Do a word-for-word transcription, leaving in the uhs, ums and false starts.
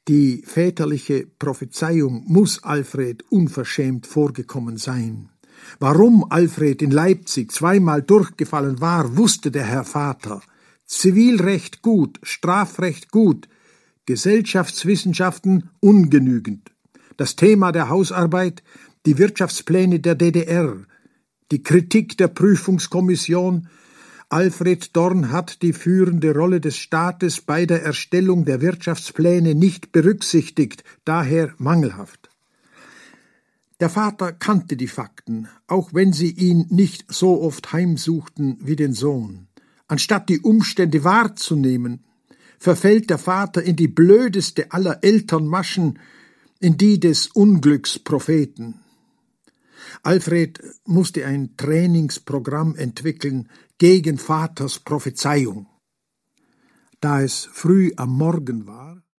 Die väterliche Prophezeiung muss Alfred unverschämt vorgekommen sein. Warum Alfred in Leipzig zweimal durchgefallen war, wusste der Herr Vater. Zivilrecht gut, Strafrecht gut, Gesellschaftswissenschaften ungenügend. Das Thema der Hausarbeit, die Wirtschaftspläne der D D R, die Kritik der Prüfungskommission. Alfred Dorn hat die führende Rolle des Staates bei der Erstellung der Wirtschaftspläne nicht berücksichtigt, daher mangelhaft. Der Vater kannte die Fakten, auch wenn sie ihn nicht so oft heimsuchten wie den Sohn. Anstatt die Umstände wahrzunehmen, verfällt der Vater in die blödeste aller Elternmaschen, in die des Unglückspropheten. Alfred musste ein Trainingsprogramm entwickeln gegen Vaters Prophezeiung. Da es früh am Morgen war,